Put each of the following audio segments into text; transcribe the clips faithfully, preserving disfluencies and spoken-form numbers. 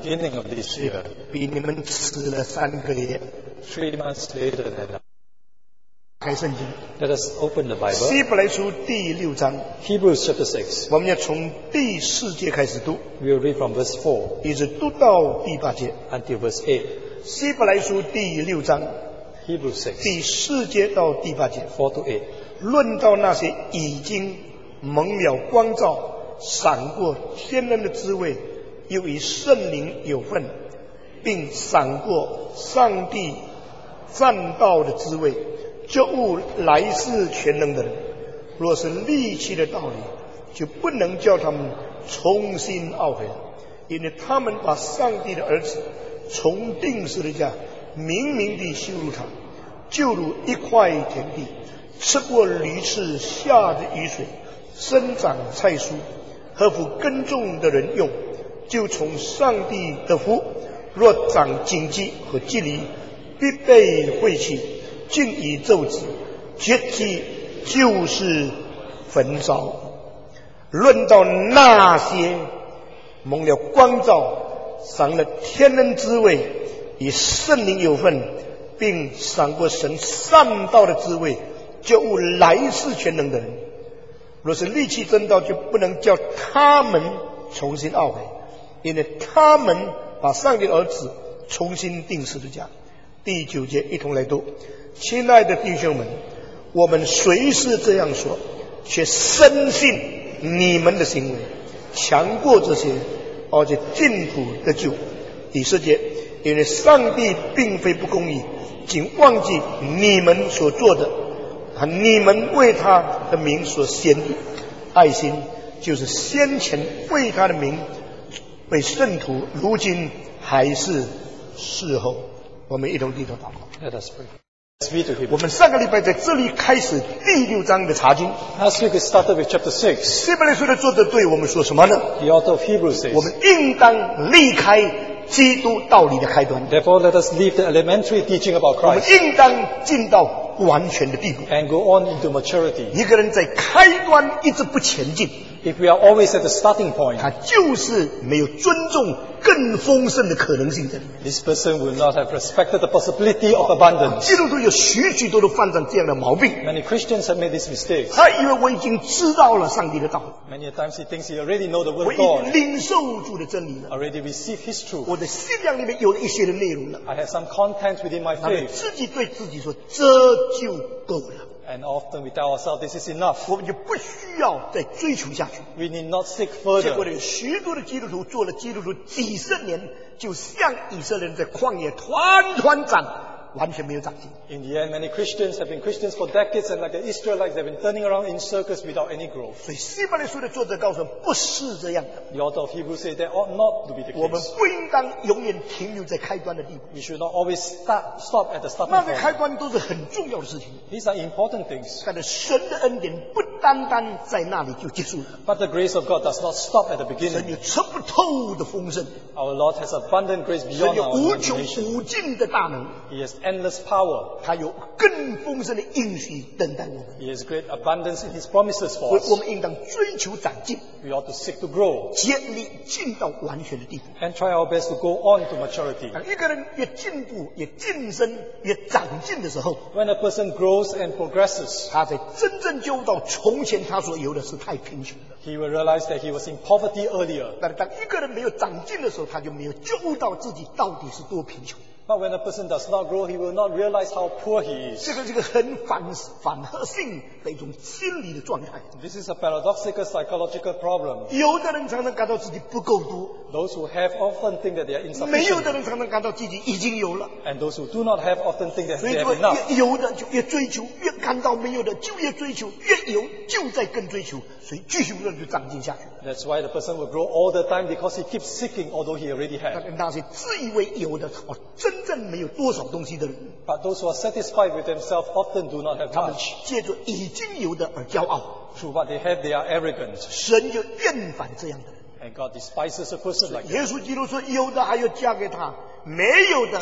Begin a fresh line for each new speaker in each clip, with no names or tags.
beginning of this year.
比你们迟了三个月。
Three months later than
开圣经，
Let us open the
希
Bible.
伯来书第六章，
Hebrews chapter six.
我们要从第四节开始读，
We will read from verse four
一直读到第八节。
until verse eight.
希伯来书第六章
Hebrews six,
第四节到第八节，
four to eight.
论到那些已经蒙了光照、赏过天恩的滋味，又与圣灵有份，并赏过上帝占道的滋味，就悟来世全能的人。若是离弃的道理，就不能叫他们重新懊悔了，因为他们把上帝的儿子从定十字架明明地羞辱他，就如一块田地吃过驴翅下的雨水，生长菜蔬，合乎耕种的人用，就从上帝得福。若长荆棘和蒺藜，必被废弃，尽以咒诅，结局就是焚烧。论到那些蒙了光照、赏了天恩滋味，与圣灵有份，并赏过神善道的滋味，就悟来世全能的人，若是离弃真道，就不能叫他们重新懊悔，因为他们把上帝的儿子重新定十字架。第九节一同来读。亲爱的弟兄们，我们虽是这样说，却深信你们的行为强过这些，而且进土得救。第十节，因为上帝并非不公义，仅忘记你们所做的，你们为他的名所显的爱心，就是先前为他的名为圣徒，如今还是事后。我们一同低头祷告。
Let us pray. Let's read to
我
Hebrews.
们上个礼拜在这里开始第六章的查经。
Last week we started with chapter six.
希伯来书的作者对我们说什么呢？
The author of Hebrews
我
says,
们应当离开基督道理的开端，
Therefore let us leave the elementary teaching about
我们
Christ
应当进到完全的地步。
and go on into maturity.
一个人在开端一直不前进，
If we are always at the starting point,
他就是没有尊重更丰盛的可能性在里面。
this person will not have respected the possibility of abundance.
基督徒有许许多多犯上这样的毛病，
Many Christians have made these mistakes.
他以为我已经知道了上帝的道理，
Many times he thinks he already know the
我
word
已
of
经
God,
领受主的真理了，
already received his truth.
我的信仰里面有了一些的内容了，
I have some content within my
他们
faith.
自己对自己说这就够了，
And often we tell ourselves this is enough.
我们就不需要再追求下去。
We need not seek
结果
further.
有许多的基督徒做了基督徒几十年，就像以色列人在旷野团团长，完全没有长进。
In the end, many Christians have been Christians for decades, and like the Israelites, they've been turning around in circles without any growth.
所以希伯来书的作者告诉我们，不是这样的。
The author of Hebrews says that ought not to be the
我们
case.
不应当永远停留在开端的地步，
We should not always start, stop at the starting
那些开
point.
端都是很重要的事情。
These are important things.
但是神的恩典不单单在那里就结束了，
But the grace of God does not stop at the
神
beginning.
有测不透的丰盛，
Our Lord has abundant grace
神
beyond
有
our
无穷
imagination.
无尽的大能，
He has endless power.
他有更丰盛的应许等待我们。
He has great abundance in His promises
所
for
以我
us.
们应当追求长进，
We ought to seek to grow
竭力进到完全的地步。
and try our best to go on to maturity.
当一个人越进步、越晋升、越长进的时候，
When a person grows and progresses,
他才真正就到从前他所有的是太贫穷了。
he will realize that he was in poverty earlier.
但是当一个人没有长进的时候，他就没有觉悟到自己到底是多贫穷。
But when a person does not grow, he will not realize how poor he is.
这个是一个很反反合性的一种心理的状态。
This is a paradoxical psychological problem.
有的人常常感到自己不够多，
Those who have often think that they are
没有的
insufficient,
人常常感到自己已经有了。
and those who do not have often think that
所
they
以
have
说，
enough.
越有的就越追求，越感到没有的就越追求，越有就在更追求，所以继续不断就长进下去。
That's why the person will grow all the time because he keeps seeking, although he already
但
had.
是那些自以为有的，哦，真正没有多少东西的人，
But those who are satisfied with themselves often do not have
他们
much.
借着已经有的而骄傲，
Through what they have, they are arrogant.
神就厌烦这样的人。
And God despises a person like that.
耶稣基督说：“有的还要加给他，没有的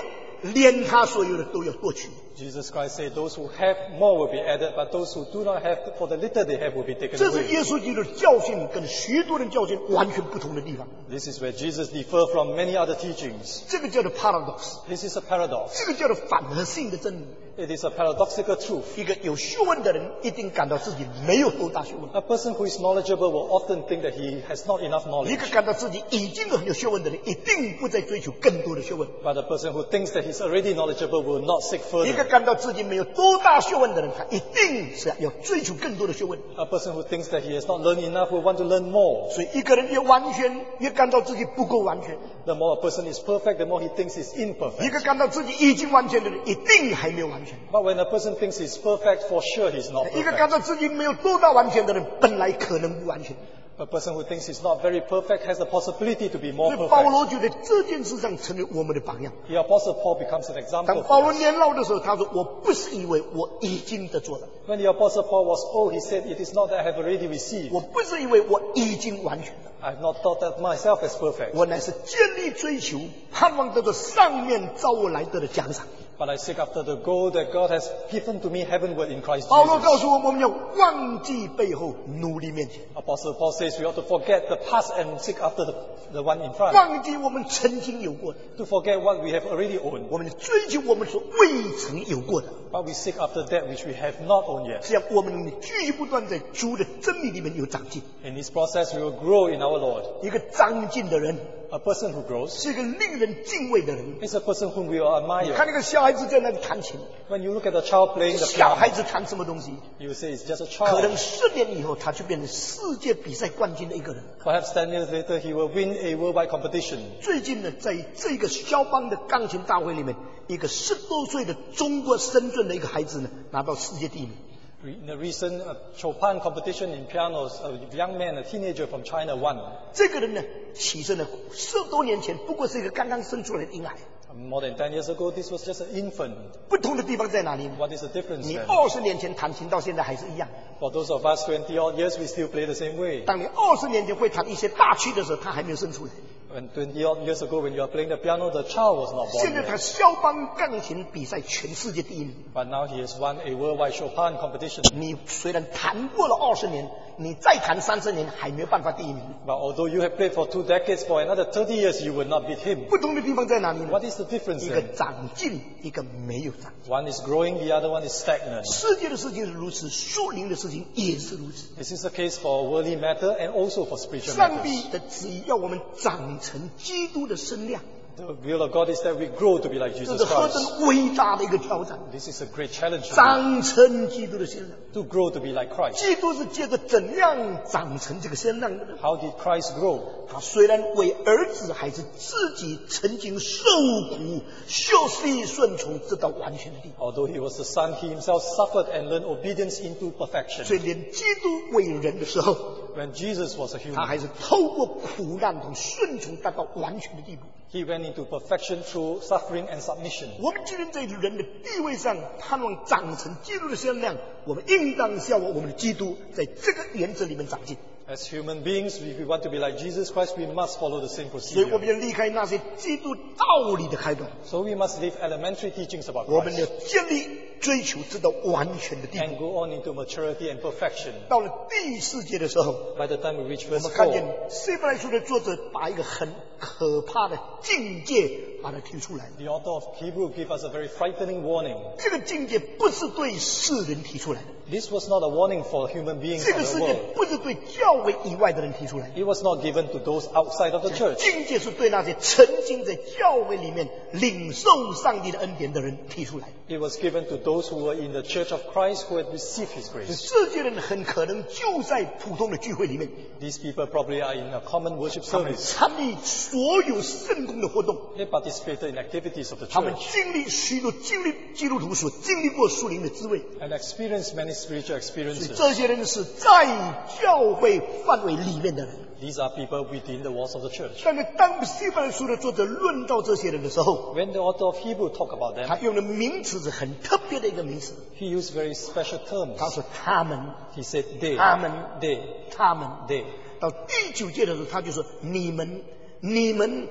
连他所有的都要夺取。
Jesus Christ said, those who have more will be added, but those who do not have, for the little they have will be taken
这是
away.
耶稣基督的教训跟许多人教训完全不同的地方。
This is where Jesus differs from many other teachings.
这个叫做 paradox，
This is a paradox.
这个叫做反合性的真理。
It is a paradoxical truth.
一个有学问的人一定感到自己没有多大学问，
A person who is knowledgeable will often think that he has not enough
一
knowledge.
个感到自己已经很有学问的人，一定不再追求更多的学问。
But a person who thinks that he's already knowledgeable will not seek
一个
further.
感到自己没有多大学问的人，他一定是要追求更多的学问。
A person who thinks that he has not learned enough will want to learn more.
所以一个人越完全，越感到自己不够完全；
The more a person is perfect, the more he thinks he's
一
imperfect.
个感到自己已经完全的人，一定还没有完全；
But when a person thinks he's perfect, for sure he's not
一个感
perfect.
到自己没有多大完全的人，本来可能不完全。
A person who thinks he's not very perfect has the possibility to be
所
more
以保
perfect.
罗就在这件事上成为我们的榜样。
The Apostle Paul becomes an example
当
for
保罗
us.
年老的时候，他说：“我不是以为我已经得做了，
When the Apostle Paul was old, he said, it is not that I have already received.
我不是以为我已经完全了，
I have not thought that myself as perfect.
我乃是建立追求，盼望得到上面照我来得的奖赏。”
But I seek after the goal that God has given to me heavenward in Christ
保罗
Jesus.
告诉我们，我们要忘记背后，努力面前，
Apostle Paul says we ought to forget the past and seek after the, the one in front.
忘记我们曾经有过的，
To forget what we have already owned.
我们追求我们所未曾有过的，
But we seek after that which we have not owned yet.
这样我们能继续不断在主的真理里面有长进。
In this process, we will grow in our Lord.
一个长进的人，
A person who grows
是一个令人敬畏的人。
is a person whom we will
你看
admire.
那个小孩子在那里弹琴，
When you look at a child playing the
小孩
piano,
子弹什么东西？
you will say it's just a
可能
child.
十年以后，他就变成世界比赛冠军的一个人。
Perhaps ten years later, he will win a worldwide competition.
最近呢，在这个肖邦的钢琴大会里面，一个十多岁的中国深圳的一个孩子呢，拿到世界第一名。
In a recent uh, Chopin competition in pianos, a young man, a teenager from China, won.
这个人呢，起身呢，十多年前不过是一个刚刚生出来的婴孩。
More than ten years ago, this was just an infant.
不同的地方在哪里呢？
What is the difference
你
then?
二十年前弹琴到现在还是一样。
For those of us twenty odd years, we still play the same way.
当你二十年前会弹一些大曲的时候，他还没有生出来。
When twenty odd years ago, when you are playing the piano, the child was not
现
born
在他
yet.
肖邦钢琴比赛全世界第一名。
But now he has won a worldwide Chopin competition.
你虽然弹过了二十年，你再弹三十年还没有办法第一名。
But although you have played for two decades, for another thirty years, you will not beat him.
不同的地方在哪里呢？
What is the difference
一个
then?
长进，一个没有长进。
One is growing, the other one is stagnant.
世界的事情是如此，属灵的事情也是如此。
This is the case for worldly matter and also for spiritual
上帝
matters.
的旨意要我们长成基督的身量，
The will of God is that we grow to be like
这
Jesus
是何
Christ.
等伟大的一个挑战！
This is a great challenge to,
长成基督的身量，
to grow to be like Christ.
基督是借着怎样长成这个身量的呢？
How did Christ grow?
他虽然为儿子，还是自己曾经受苦、修息顺从，直到完全的地步。
Although he was the Son, he himself suffered and learned obedience into perfection.
所以，连基督为人的时候，
When Jesus was a
他
human,
还是透过苦难同顺从，达到完全的地步。
he went into perfection through suffering and submission.
我们今天在人的地位上盼望长成基督的身量，我们应当效法我们的基督，在这个原则里面长进。
As human beings, if we want to be like Jesus Christ, we must follow the same
所以，我
procedure.
们要离开那些基督道理的开端，
So we must leave elementary teachings about
我们要
Christ
建立追求直到完全的地步。
and go on into maturity and perfection.
到了第四节的时候，
By the time we reach
我
verse
们看见
four,
希伯来书的作者把一个很可怕的境界把它提出来。
the author of Hebrew gave us a very frightening warning.
这个境界不是对世人提出来的，
This was not a warning for human beings
这
of
个世
the
界
world.
不是对教会以外的人提出来的。
It was not given to those outside of the church.
境界是对那些曾经在教会里面领受上帝的恩典的人提出来的。
It was given to those who were in the church of Christ who had received his grace.
世界人很可能就在普通的聚会里面，
These people probably are in a common worship
他们
service.
参与所有圣工的活动，
They participated in activities of the
他们
church
经历许多经历基督徒所经历过属灵的滋味。
and experienced many spiritual
所以
experiences.
这些人是在教会范围里面的人。
These are people within the walls of the church.
但是当希伯来书的作者论到这些人的时候，
When the author of Hebrew talk about
他
them,
用的名词是很特别的一个名词。
he used very special terms.
他说他们，
He said they,
他们，
they,
他们。
they.
到第九节的时候，他就说你们，你们，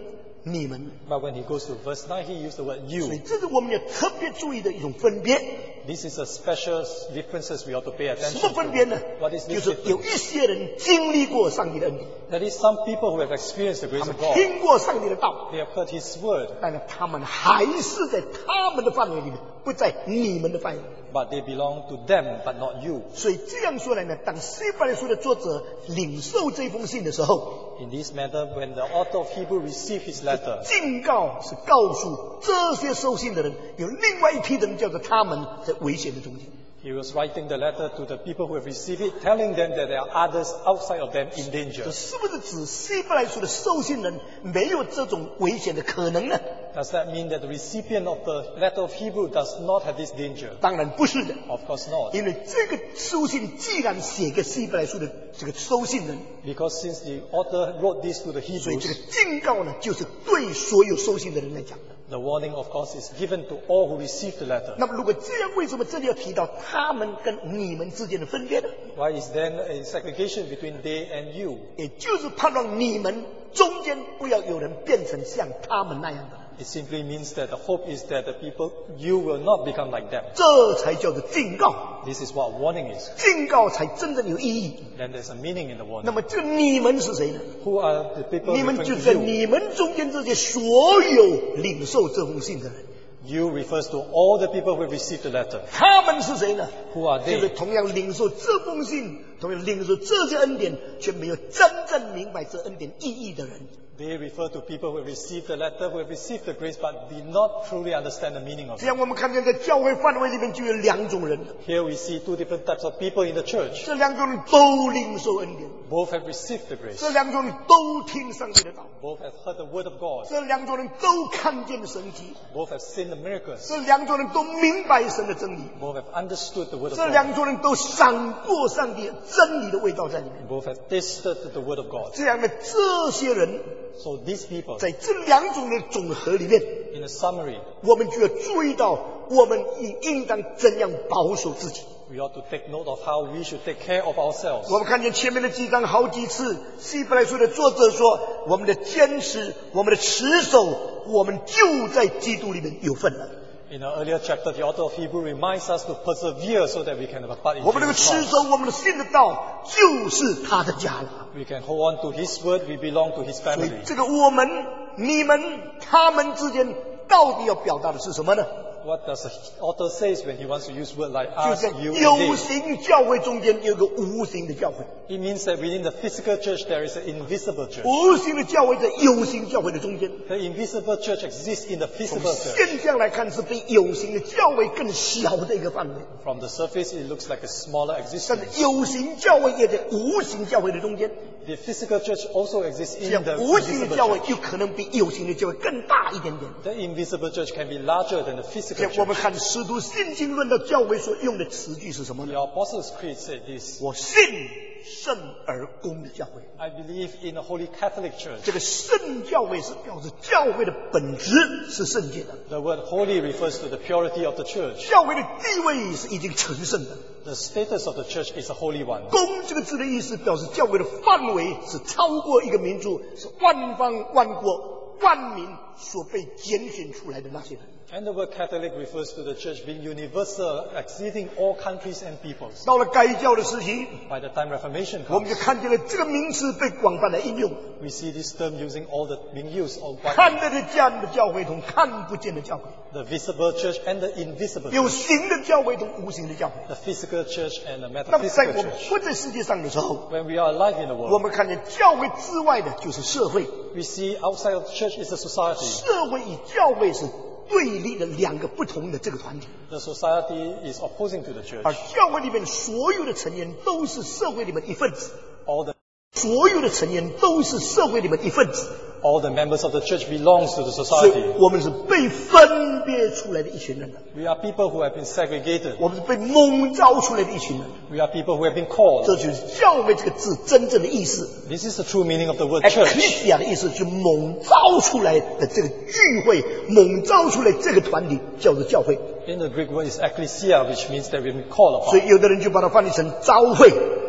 你们。
But when he goes to verse nine, he used the word
所以
you.
这是我们要特别注意的一种分别。
This is a special differences we ought to pay
什
attention
么分别呢
to. What is
就
this
是有
difference?
一些人经历过上帝的恩典，
That is some people who have experienced the
他
grace
们
of God.
听过上帝的道，
They have heard his word,
但是他们还是在他们的范围里面，不在你们的范围里面。
but they belong to them, but not you.
所以这样说来呢，当希伯来书的作者领受这封信的时候，
In this matter, when the author of Hebrew received his letter,
警告是告诉这些收信的人，有另外一批人叫做他们在危险的中间。
he was writing the letter to the people who have received it, telling them that there are others outside of them in danger.
这是不是指希伯来书的收信人没有这种危险的可能呢？
Does that mean that the recipient of the letter of Hebrew does not have this danger?
当然不是的，
Of course not.
因为这个书信既然写给希伯来书的这个收信人，
Because since the author wrote this to the
所以这个
Hebrews,
警告呢，就是对所有收信的人来讲的。
the warning, of course, is given to all who receive the letter.
那么如果这样，为什么这里要提到他们跟你们之间的分别呢？
Why is then a segregation between they and you?
也就是盼望你们中间不要有人变成像他们那样的人，
It simply means that the hope is that the people, you will not become like them.
这才叫做警告，
This is what warning is.
警告才真正有意义。
Then there's a meaning in the
那
warning.
么这个你们是谁呢？
Who are the people
你们
referring
就
to
在
you?
你们中间这些所有领受这封信的人，
You refers to all the people who received the letter.
他们是谁呢？
Who are
就是
they?
同样领受这封信，同样领受这些恩典，却没有真正明白这恩典意义的人。
They refer to people who have received the letter, who have received the grace, but did not truly understand the meaning of
这
it.
样我们看见在教会范围里面就有两种人，
Here we see two different types of people in the church.
这两种人都领受恩典，
Both have received the grace.
这两种人都听上帝的道，
Both have heard the word of God.
这两种人都看见神迹，
Both have seen the miracles.
这两种人都明白神的真理，
Both have understood the word of
这
God.
两种人都赏过上帝真理的味道在里面。
Both have tasted the word of God.
这样的这些人，
So these people,
在这两种的总和里面，
in a summary,
我们就要注意到，我们应应当怎样保守自己。
we ought to take note of how we should take care of ourselves.
我们看见前面的几章好几次，希伯来书的作者说，我们的坚持，我们的持守，我们就在基督里面有份了。
In an earlier chapter, the author of Hebrew reminds us to persevere so that we can have a part in
我们这个
Jesus
持
Christ.
守我们的信的道，就是他的家了。
We can hold on to His word. We belong to His
所以
family.
这个我们、你们、他们之间，到底要表达的是什么呢？
What does the author say when he wants to use words like
就
us,
在
you,
有
and they?
形教会中间有个无形的教会，
It means that within the physical church there is an invisible church.
无形的教会在有形教会的中间。
The invisible church exists in the
从
visible church.
现象来看，是比有形的教会更小的一个范围。
From the surface, it looks like a smaller
但
existence.
是有形教会也在无形教会的中间，
The physical church also exists
这
in
样
the
无形的
invisible
教会
church.
有可能比有形的教会更大一点点。
The invisible church can be larger than the
这
physical
样我们
church.
看使徒信经论的教会所用的词句是什么
The
呢？
Apostles' Creed said this.
我信圣而公的教会。
I believe in a holy Catholic church.
这个圣教会是表示教会的本质是圣洁的，
The word holy refers to the purity of the church.
教会的地位是已经成圣的。
The status of the church is a holy one.
公这个字的意思表示教会的范围是超过一个民族，是万方万国万民所被拣选出来的那些人。
And the word Catholic refers to the church being universal, exceeding all countries and peoples.
到了改教的时期，
By the time Reformation
我们
comes,
就看见了这个名词被广泛的应用，
we see this term using all the being used all
看
widely.
得见的教会同看不见的教会，
The visible church and the invisible
有
church.
形的教会同无形的教会。
The physical church and the
那么在
metaphysical
我们
church.
活在世界上的时候，
When we are alive in the
我
world,
们看见教会之外的就是社会，
we see outside of the church is a society.
社会与教会是对立的两个不同的这个团体，
The society is opposing to the church.
而教会里面所有的成员都是社会里面一份子，
All the
所有的成员都是社会里面一份子，
all the members of the church belongs to the
所以
society.
我们是被分别出来的一群人，
We are people who have been segregated.
我们是被蒙召出来的一群人。
We are people who have been called.
这就是教会这个字真正的意思。
This is the true meaning of the word church.
Ecclesia 的意思就蒙召出来的这个聚会，蒙召出来这个团体叫做教会。
In the Greek word is ecclesia, which means that we've been called
所以
upon.
有的人就把它翻译成召会。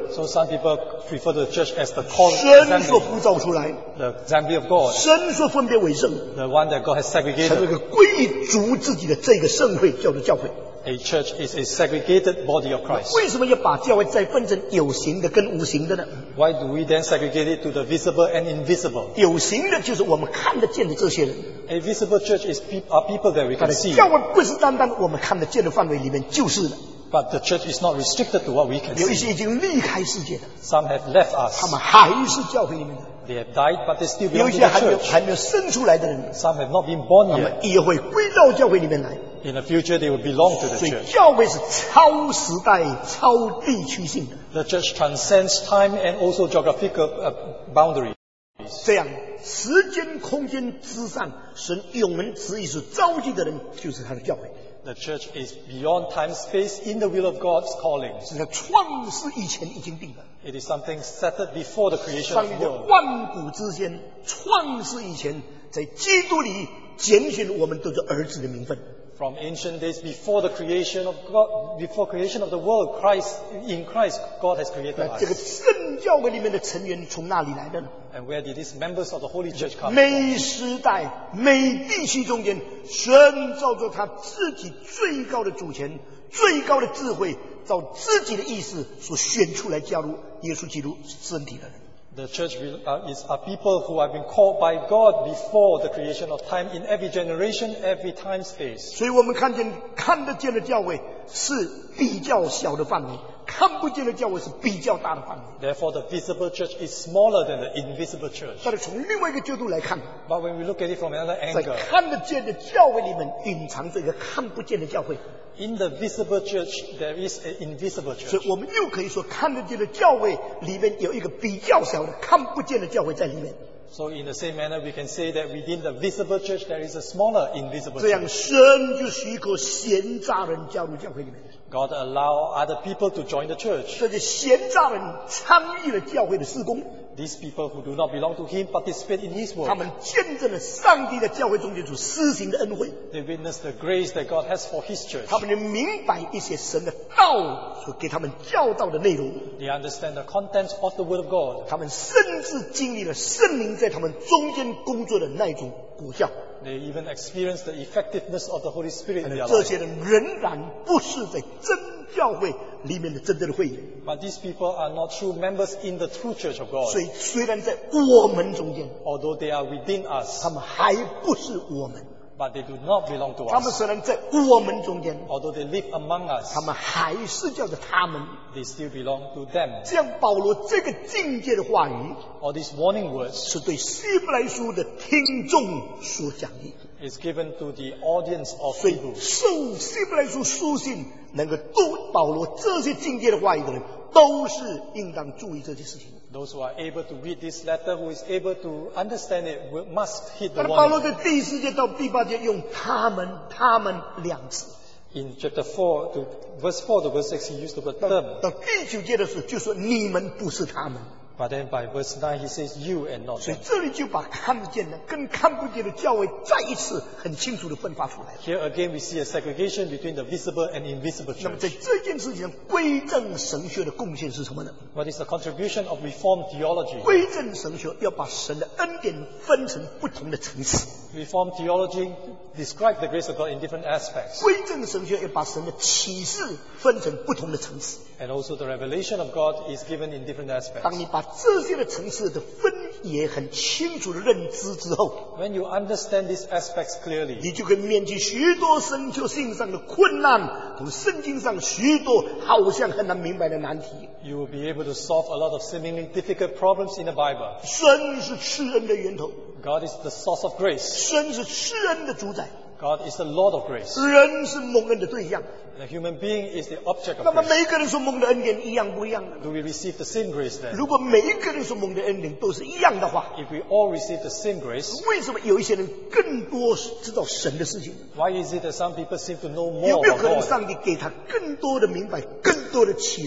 So some people prefer the church as the call
神所
assembly,
呼召出来，
the assembly of God,
神所分别为圣，
the one that God has
成为
segregated.
一个归主自己的这个圣会，叫做教会。
A church is a segregated body of Christ.
为什么要把教会再分成有形的跟无形的呢？
Why do we then segregate it to the visible and invisible?
有形的就是我们看得见的这些人，
A visible church is pe- are people that we
他
can
的
see,
教会不是单单我们看得见的范围里面就是的，
but the church is not restricted to what we can
有一
see.
些已经离开世界的，
Some have left
他
us.
们还是教会里面的；
They have died, but they still
有
belong
一
to
些还
the
没有
church.
还没有生出来的人，
Some have not been born
他
yet.
们也会归到教会里面来。
In the future, they will belong to the
所以
church.
教会是超时代、超地区性的。
The church transcends time and also geographical uh, boundaries.
这样，时间、空间之上，神永恒旨意所召集的人，就是他的教会。
The church is beyond time, space, in the will of God's calling.
是在创世以前已经定了。
It is something settled before the creation
上
of
帝
the
在
world.
万古之间，创世以前，在基督里拣选我们都是儿子的名分。
From ancient days, before the creation of God, before creation of the world, Christ, in Christ, God has created
那这个
us.
圣教会里面的成员从哪里来的呢？
And where did these members of the Holy Church come from?
每时代、每地区中间，神照着他自己最高的主权、最高的智慧，照自己的意思所选出来加入耶稣基督身体的人。
The church will, uh, is are people who have been called by God before the creation of time in every generation, every time space.
所以我们看见看得见的教会是比较小的范围，看不见的教会是比较大的范围。
Therefore, the visible church is smaller than the invisible church.
但是从另外一个角度来看，
But when we look at it from another
在
angle,
看得见的教会里面隐藏着一个看不见的教会，
in the visible church, there is an invisible
所
church.
以我们又可以说，看得见的教会里面有一个比较小的看不见的教会在里面。
So in the same manner, we can say that within the visible church, there is a smaller invisible
这样
church.
神就许可闲杂人加入教会里面，
God allow other people to join the church.
这些闲杂人参与了教会的事工，
These people who do not belong to Him participate in His
他
work.
们见证了上帝在教会中间所施行的恩惠，
They witness the grace that God has for His church.
他们能明白一些神的道所给他们教导的内容，
They understand the contents of the Word of God.
他们甚至经历了圣灵在他们中间工作的那种果效。
They even experience the effectiveness of the Holy Spirit in their
这
life.
些人仍然不是在真教会里面的真正的会员，
But these people are not true members in the true church of God.
所以虽然在我们中间，
Although they are within us,
他们还不是我们；
but they do not belong to
他们
us.
虽然在我们中间，
Although they live among us,
他们还是叫着他们。
they still belong to them.
这样，保罗这个境界的话语
All these warning words
是对希伯来书的听众所讲的，
is given to the audience of
所以
Hebrews.
受希伯来书书信能够读保罗这些境界的话语的人，都是应当注意这些事情。
Those who are able to read this letter, who is able to understand it, will, must hit the
但是保罗
warning.
在第四节到第八节用他们、他们两次。
In chapter four to verse four to verse six, he used the word
到
them.
到第九节的时候，就说你们不是他们，
But then by verse nine, he says you and not
所以
them.
这里就把看不见的跟看不见的教会再一次很清楚的分发出来了。
Here again, we see a segregation between the visible and invisible
那么在
church.
这件事情上，归正神学的贡献是什么呢？
What is the contribution of Reformed theology?
归正神学要把神的恩典分成不同的层次，
Reformed theology describes the grace of God in different aspects.
归正神学要把神的启示分成不同的层次。
And also the revelation of God is given in different
当
aspects.
你把这些的层次的分野很清楚的认知之后，
When you understand these aspects clearly,
你就可以面对许多神学性上的困难，同圣经上许多好像很难明白的难题。
you will be able to solve a lot of seemingly difficult problems in the Bible.
神是赐恩的源头，
God is the source of grace.
神是赐恩的主宰，
God is the Lord of grace.
人是蒙恩的对象。
The human being is the object
那
of
么
grace.
每一个人所蒙的恩典一样不一样呢？
Do we receive the same grace then?
如果每一个人所蒙的恩典都是一样的话，
If we all receive the same grace,
为什么有一些人更多知道神的事情？
why is it that some people seem to know more
有没有
about
可能
God?
上帝给他更多的明白、更多的启示、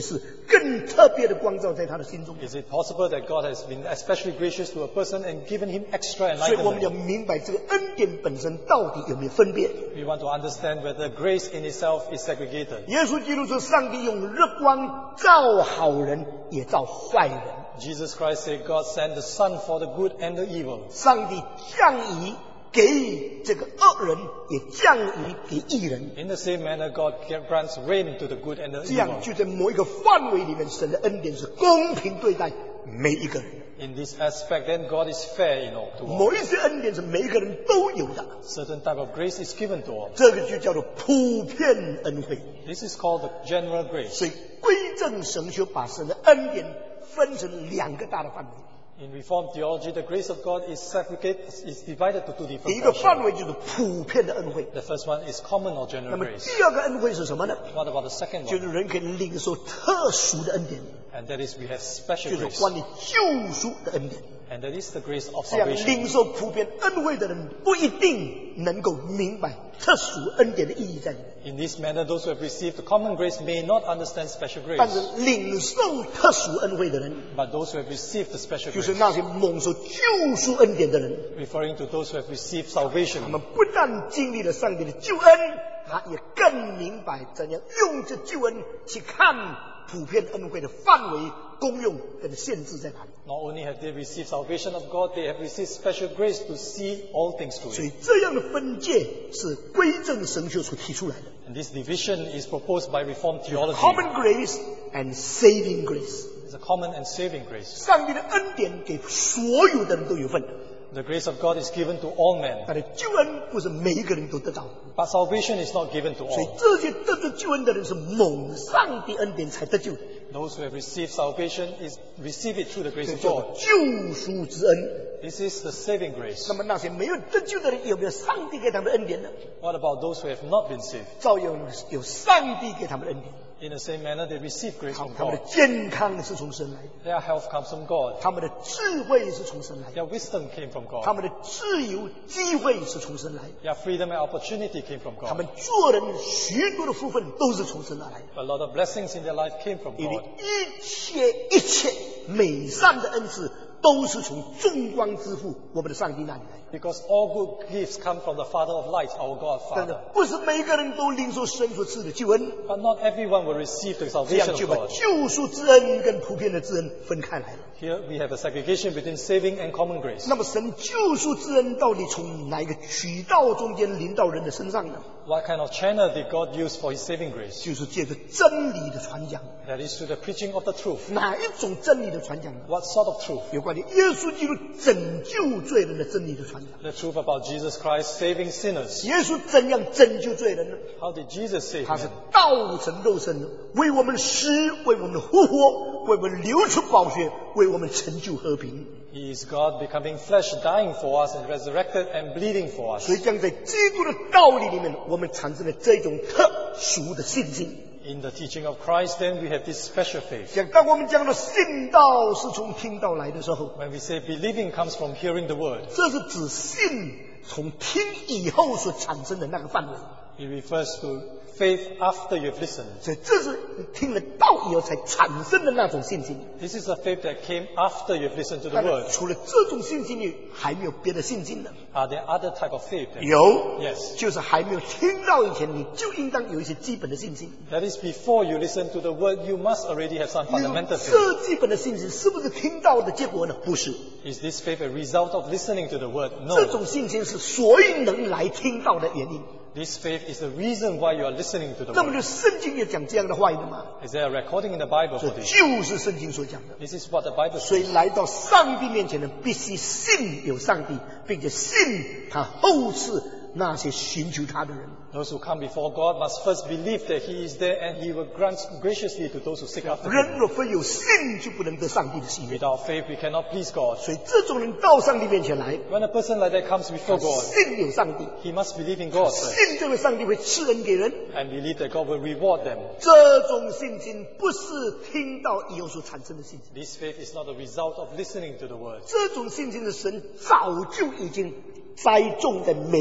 更特别的光照在他的心中。
Is it possible that God has been especially gracious to a person and given him extra
所以我们要
enlightenment?
明白这个恩典本身到底有没有分别。
We want to understand whether grace in itself is segregated.
耶稣基督说，上帝用日光照好人，也照坏人。
Jesus Christ said God sent the sun for the good and the evil.
上帝降雨给予这个恶人，也降雨给义人。
In the same manner, God grants rain to the good and the
这样
evil.
就在某一个范围里面，神的恩典是公平对待每一个人。
In this aspect, then God is fair in all to all.
某一些恩典是每一个人都有的，
Certain type of grace is given to all.
这个就叫做普遍恩惠。
This is called the general grace.
所以归正神学把神的恩典分成两个大的范围。
In Reformed theology, the grace of God is segregated, is divided to two
第
different
一个范
portions.
围就是普遍的恩惠，
The first one is common or
那
general
么
grace.
第二个恩惠是什么呢？
What about the second
就
one?
是人可以领受特殊的恩典，
And that is we have special
就是
grace.
关于救赎的恩典。
And that is the grace of
这样
salvation.
领受普遍恩惠的人不一定能够明白特殊恩典的意义在里面，
In this manner, those who have received the common grace may not understand special
但是
grace.
领受特殊恩惠的人，
But those who have received the special
就是
grace,
那些蒙受救赎恩典的人，
referring to those who have received
他
salvation,
们不但经历了上帝的救恩，他也更明白怎样用这救恩去看普遍恩惠的范围、功用跟限制在哪里。
not only have they received salvation of God, they have received special grace to see all things
所
through
以
it.
这样的分界是归正神学所提出来的
And this division is proposed by Reformed theology.
，common grace and saving grace。
It's a common and saving grace.
上帝的恩典给所有的人都有份，
The grace of God is given to all men,
他的救恩不是每一个人都得到的，
but salvation is not given to
所以
all.
这些得着救恩的人是蒙上帝恩典才得救的，
Those who have received salvation is receive it through the
这
grace of
叫
God.
做救赎之恩。
This is the saving grace.
那么那些没有得救的人，有没有上帝给他们的恩典呢？
What about those who have not been saved?
照样有上帝给他们的恩典，
In the same manner, they receive grace
他
from
他们的
God.
健康是从神来的，
Their health comes from God.
他们的智慧是从神来的，
Their wisdom came from
他
God.
们的自由机会是从神来的，
Their freedom and opportunity came from
他
God.
们做人许多的福分都是从神而来的。
A lot of blessings in their life came from
因为
God.
一切一切美善的恩赐都是从众光之父我们的上帝那里来的。
Because all good gifts come from the Father of light, our God
但是
Father.
不是每一个人都领受神所赐的救恩，
But not everyone will receive the
这
salvation
样
of
就把
God.
救赎之恩跟普遍的之恩分开来了。
Here we have a segregation between saving and common grace.
那么神救赎之恩到底从哪一个渠道中间临到人的身上呢？
What kind of channel did God use for His saving grace?
就是借着真理的传讲。
That is through the preaching of the truth.
哪一种真理的传讲呢？
What sort of truth?
有关于耶稣基督拯救罪人的真理的传讲。
The truth about Jesus Christ saving sinners.
耶稣怎样拯救罪人呢？
How did Jesus save
他是
men?
道成肉身的，为我们死，为我们复活，为我们流出宝血，为我们成就和平。
He is God becoming flesh, dying for us and resurrected and bleeding for us.
所以将在基督的道理里面，我们产生了这种特殊的信心。
In the teaching of Christ, then we have this special faith.
像当我们讲的信道是从听道来的时候，
When we say believing comes from hearing the word,
这是指信从听以后所产生的那个范围。
it refers to faith after you've listened.
所以这是你听了道以后才产生的那种信心。
This is a faith that came after you've listened to the
当然
word.
除了这种信心里，还没有别的信心呢。
Are there other type of faith? Then?
有
Yes.
就是还没有听到以前，你就应当有一些基本的信心。
That is, before you listen to the word, you must already have some
有
fundamental faith.
这基本的信心是不是听到的结果呢？不是，
Is this faith a result of listening to the word?
这
No.
种信心是所以能来听到的原因。
This faith is the reason why you are listening to the
那么就
word.
圣经也讲这样的话语的吗？
Is there a recording in the Bible
这
for this?
就是圣经所讲的。
This is what the Bible
所以
says.
来到上帝面前的，必须信有上帝，并且信他后赐那些寻求他的人。
Those who come before God must first believe that He is there and He will grant graciously to those who seek after
人
Him.
若非有信，就不能得上帝的喜悦。
Without faith, we cannot please God.
所以这种人到上帝面前来，
When a person like that comes before God,
信有上帝，
he must believe in God first
信这位上帝会赐恩给人。
and believe that God will reward them.
这种信心不是听到以后所产生的信心，
This faith is not a result of listening to the word.
这种信心的神早就已经栽种在每一个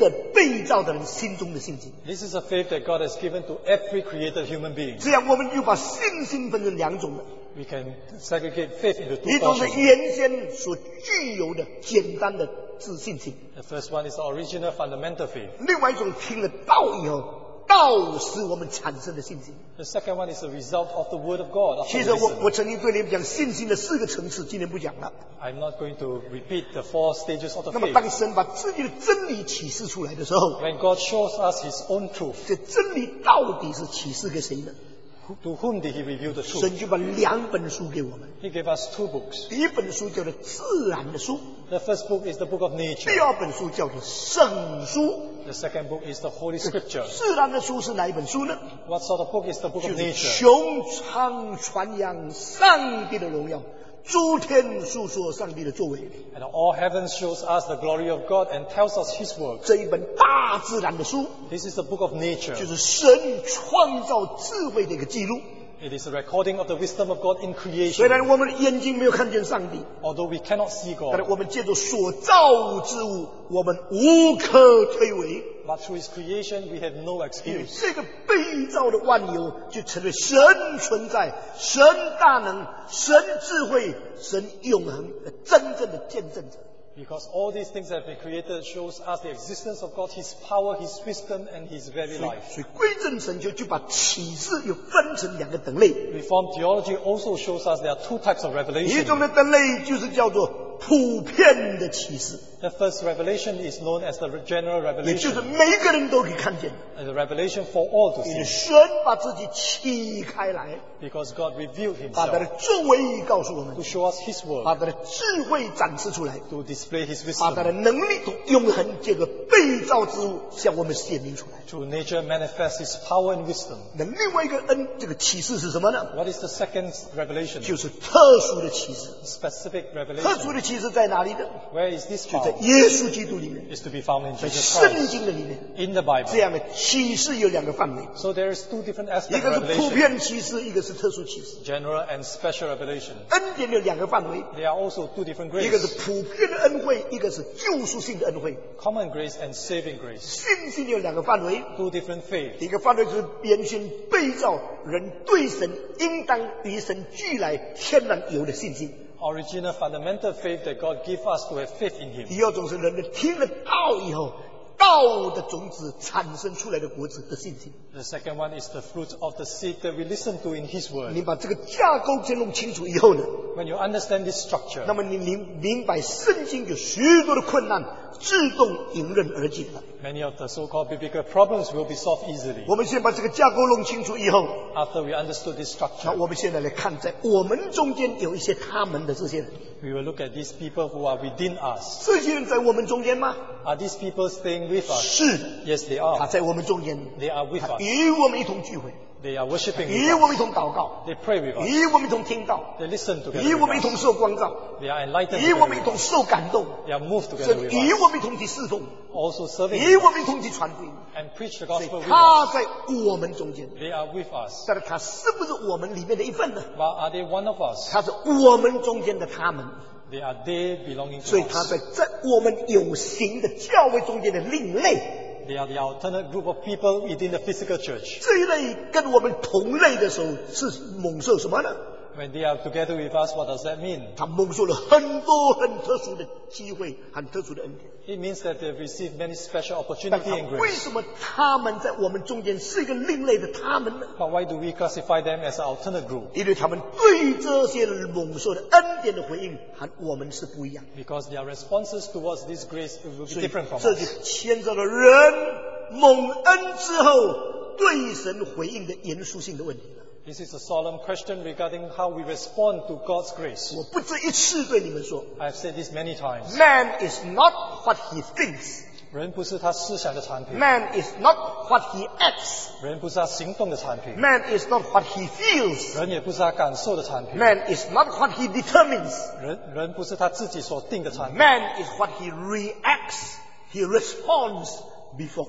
个被造的人心中的信心。
This is a faith that God has given to every created human being.
这样我们就把信心分成两种了，
We can segregate faith into
一
two
种是
portions.
原先所具有的简单的自信心，
The first one is the original fundamental faith.
另外一种听了道以后，道使我们产生的信心。
The second one is the result of the word of God.
其
after
实我
listen.
我曾经对你们讲信心的四个层次，今天不讲了。
I'm not going to repeat the four stages of the
那么
faith.
当神把自己的真理启示出来的时候，
When God shows us His own truth,
这真理到底是启示给谁呢？
who- to whom did He reveal the truth?
神就把两本书给我们，
He gave us two books.
第一本书叫做自然的书，
The first book is the book of
第
nature.
二本书叫做圣书。
The second book is the Holy Scripture.
自然的书是哪一本书呢？
What sort of book is the book
就
of
是
nature?
穹苍传扬上帝的荣耀，诸天述说上帝的作为。
And all heaven shows us the glory of God and tells us His work.
这一本大自然的书，
This is the book of nature.
就是神创造智慧的一个记录。
It is a recording of the wisdom of God in
虽
creation.
然我们的眼睛没有看见上帝，
Although we cannot see
但是
God,
我们借助所造之物，我们无可推诿。
but through His creation we have no
因为
excuse.
这个被造的万有，就成为神存在、神大能、神智慧、神永恒的真正的见证者。
Because all these things that have been created shows us the existence of God, His power, His wisdom, and His very
所以
life.
所以归正神学就把启示又分成两个等类，
Reformed theology also shows us there are two types of
一
revelation.
种的等类就是叫做普遍的启示，
The first revelation is known as the general
也就是
revelation,
每个人都可以看见，
and the revelation for all to
因为
see.
神把自己启开来，
Because God revealed
把他的
Himself
作为告诉我们
to，show us His
把
work,
他的智慧展示出来，
to display His
把他的
wisdom.
能力同永恒这个被造之物向我们显明出来。
Through nature manifests His power and wisdom.
那另外一个恩，这个启示是什么呢？
What is the second revelation?
就是特殊的启示。
Specific
特殊
revelation.
的启示在哪里呢？
Where is this
就在
found?
耶稣基督里面，
Is to be found in
在
Jesus
圣
Christ,
经的里面。
in the Bible.
这样的启示有两个范围，
So there is two different
一
aspects
个
of
是普
revelation,
遍启示，一个是特殊启示。
general and special revelation.
恩典有两个范围，
There are also two different
一个是
grace,
普遍的恩惠，一个是救赎性的恩惠。
common grace and saving grace.
信心有两个范围，
Two different faith.
一个范围就是原先被造人对神应当与神俱来天然有的信心。
Original fundamental faith that God gives us to have faith in Him.
第二种是人们听了道以后，道的种子产生出来的果子的信心。
The second one is the fruit of the seed that we listen to in His word.
你把这个架构先弄清楚以后呢，
When you understand this
那
structure,
么你明明白圣经有许多的困难自动迎刃而解了。
many of the so-called biblical problems will be solved easily.
我们先把这个架构弄清楚以后，
After we understood this
那
structure,
我们现在来看，在我们中间有一些他们的这些人，
we will look at these people who are within us.
这些人在我们中间吗？
Are these people staying with us?
是的，
Yes, they
他
are.
在我们中间，
They are with
他
us.
与我们一同聚会，
They are worshiping
与
with
我们
us.
一同祷告，
They pray with us.
与我们一同听道，
They listen
与
together
我们一
with
同
us.
受光照，
They are enlightened
与
together
我们一
with
同
us.
受感动，
They are moved together
甚
with
与
us.
我们一同去侍奉，
Also serving
与
with
我
us
们一同去传福音。
and preach the
所以
gospel with
他
us.
在我们中间，
They are with us.
但是他是不是我们里面的一份呢？
But are they one of us?
他是我们中间的他们，
They are they belonging
所以
to
他
us.
在在我们有形的教会中间的另类。
They are the alternate group of people within the physical church.
这一类跟我们同类的时候是蒙受什么呢？
When they are together with us, what does that mean?
他蒙受了很多很特殊的机会，很特殊的恩典。
It means that they've received many special
但
opportunity
他
and
为
grace.
什么他们在我们中间是一个另类的他们呢？
But why do we classify them as an alternate group?
因为他们对于这些蒙受的恩典的回应和我们是不一样的，
Because their responses towards this grace will be
所以
different from
这就
us.
牵涉了人蒙恩之后对神回应的严肃性的问题了。
This is a solemn question regarding how we respond to God's grace.
我不止一次对你们说
I've said this many times.
，Man is not what he thinks,
人不是他思想的产品，
man is not what he acts,
人不是他行动的产品，
man is not what he feels,
人也不是他感受的产品，
man is not what he determines,
人人不是他自己所定的产品，
man is what he reacts, he responds before God.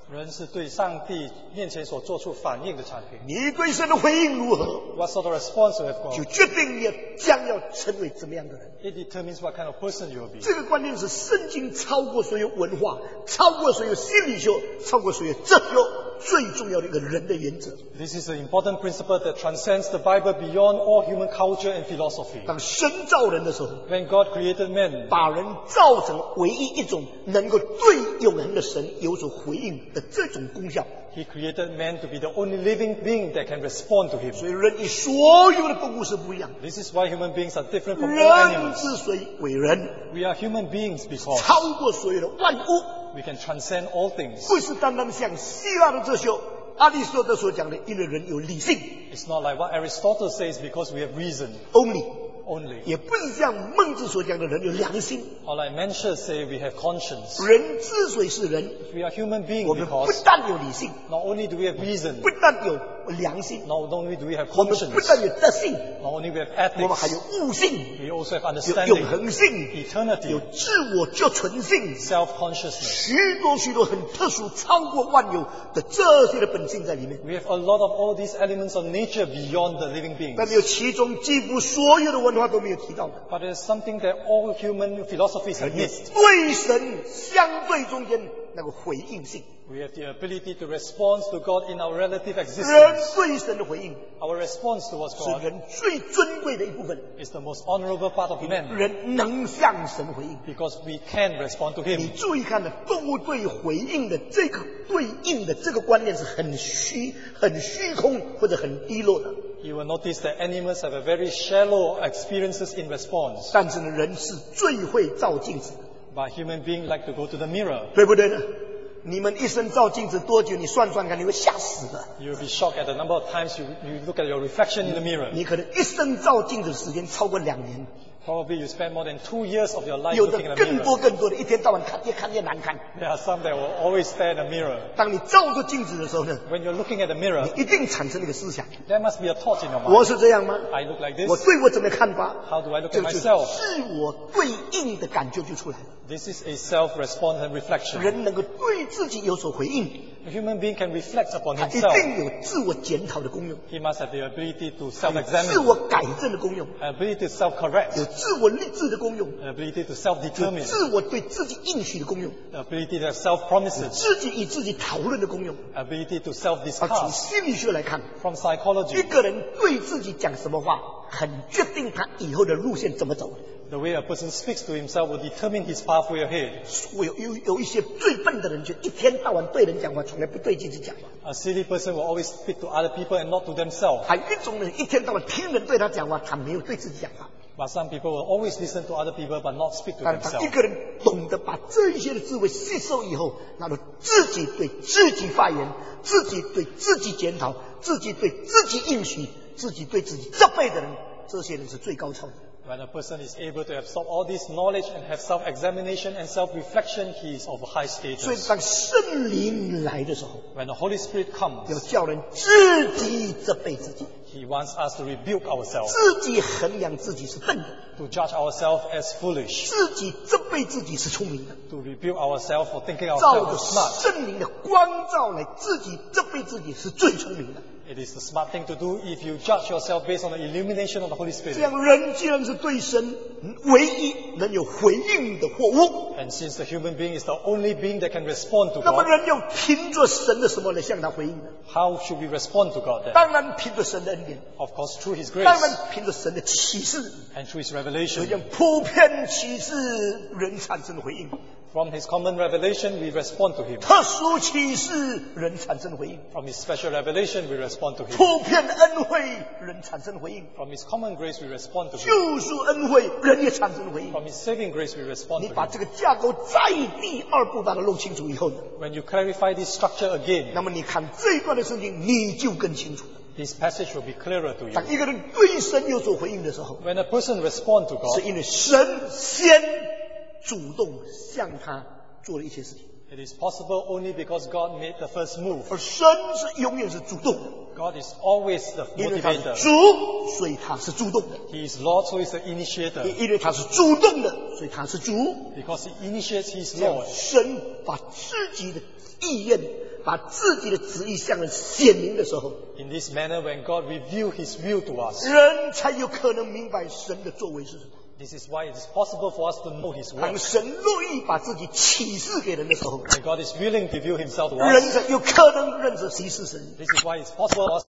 人是对上帝面前所做出反应的产品。
你对神的回应如何，
What sort of response you have
就
got?
决定你将要成为怎么样的人。
It determines what kind of person you will be.
这个观念是圣经超过所有文化，超过所有心理学，超过所有哲学最重要的一个人的原则。
This is an important principle that transcends the Bible beyond all human culture and philosophy.
当神造人的时候，
When God created man,
把人造成唯一一种能够对永恒的神有所回应的这种功效。
He created man to be the only living being that can respond to him.
所以人与所有的动物是不一样的。
This is why human beings are different from all
人
animals.
之所以为人，
We are human beings because
超过所有的万物，
we can transcend all things.
不是单单像希腊的哲学阿里士多德所讲的，因为人有理性
It's not like what Aristotle says because we have reason
only，
only.
也不是像孟子所讲的人有良心。
Or like Mencius say we have conscience.
人之所以是人，
We are human beings
我们不
because
但有理性，
not only do we have reason,
不但有良心，
not only do we have
我们不
conscience,
但有德性，
not only we have
我们还
ethics,
有悟性，
we also have
有永
understanding,
恒性，
eternity,
有自我觉存性，
self-consciousness.
许多许多很特殊、超过万有的这些的本性在里面。
We have a lot of all these elements of nature beyond the living beings.
但有其中几乎所有的文化都没有提到的，
But there's something that all human philosophies have
也
missed.
对神相对中间那个回应性，
We have the ability to respond to God in our relative
人
existence.
对神的回应
Our response towards
是
God
人最尊贵的一部分，
is the most honorable part of man
人能向神回应。
because we can respond to
你
Him.
注意看呢，动物对回应的这个对应的这个观念是很虚、很虚空或者很低落的。
You will notice that animals have a very shallow experiences in response.
但是呢，人是最会照镜子的，
But human beings like to go to the mirror.
对不对呢？你们一生照镜子多久？你算算看，你会吓死的。
You'll be shocked at the number of times you, you look at your reflection in the mirror.
你可能一生照镜子的时间超过两年，
Probably you spend more than two years of your life
有的
looking in the
更
mirror.
多更多的，一天到晚看越看越难看。
There are some that will always stare in the mirror.
当你照着镜子的时候呢，
When you're looking at the mirror,
你一定产生一个思想：
there must be a thought in your
我
mind.
是这样吗？
I look like
我
this.
对我怎么看法？
How do I look
这
at
就是
myself?
自我对应的感觉就出来了。
This is a self-response and reflection.
人能够对自己有所回应，
A human being can reflect upon
他一
himself.
定有自我检讨的功用，
He must have the ability to
有
self-examine,
自我改正的功用，
an ability to self-correct,
有自我励志的功用，
an ability to
有
self-determine,
自我对自己应许的功用，
an ability to have self-promises,
自己与自己讨论的功用。
an ability to
而从
self-discuss.
心理学来看，
From
一
psychology,
个人对自己讲什么话，很决定他以后的路线怎么走。
the way a person speaks to himself will determine his pathway ahead.
我有有有一些最笨的人，就一天到晚对人讲话，从来不对自己讲话。
A silly person will always speak to other people and not to themselves.
还有一种人，一天到晚听人对他讲话，他没有对自己讲话。
But some people will always listen to other people but not speak to
但当一
themselves.
个人懂得把这一些的智慧吸收以后，那么自己对自己发言，自己对自己检讨，自己对自己应许，自己对自己责备的人，这些人是最高超的。
When a person is able to absorb all this knowledge and have self-examination and self-reflection, he is of high
所以
status.
当圣灵来的时候，
When the Holy Spirit
要
comes,
叫人自己责备自己，
He wants us to rebuke ourselves,
自己衡量自己是笨的，
to judge ourselves as foolish,
自己责备自己是聪明的，
to rebuke ourselves for thinking
照
ourselves
着
as smart.
圣灵的光照来自己责备自己是最聪明的。
It is the smart thing to do if you judge yourself based on the illumination of the Holy
这
Spirit.
样人既然是对神唯一能有回应的货物，
And since the human being is the only being that can respond to
那么
God,
人要凭着神的什么来向他回应呢？
how should we respond to God then?
当然凭着神的恩典，
Of course, through His
当
grace
然凭着神的启示，
and through His
有
revelation.
点普遍启示人产生回应，
From His common revelation, we respond to Him.
特殊启示人产生回应，
From His special revelation, we respond to Him.
普遍的恩惠人产生回应，
From His common grace, we respond to Him.
救赎恩惠人也产生回应。
From His saving grace, we respond
你
to
把
Him.
这个架构再第二步把它弄清楚以后呢，
When you clarify this structure again,
那么你看这一段的圣经你就更清楚了。
this passage will be clearer to you.
当一个人对神有所回应的时候，
When a person responds to
是
God,
因为神先主动向他做了一些事情，
it is possible only because God made the first move.
而神是永远是主动的，
God is always the
因为他是
motivator.
主，所以他是主动的；
He is Lord, so He is the initiator.
因为他是主动的，所以他是主。
Because He initiates, He is
这样
Lord.
神把自己的意愿把自己的旨意向人显明的时候，
In this manner, when God reveals His will to us,
人才有可能明白神的作为是什么。
this is why it is possible for us to know His
当
work.
神乐意把自己启示给人的时候，
When God is willing to reveal Himself to
人
us,
才有可能认识谁是神。
this is why it's possible for us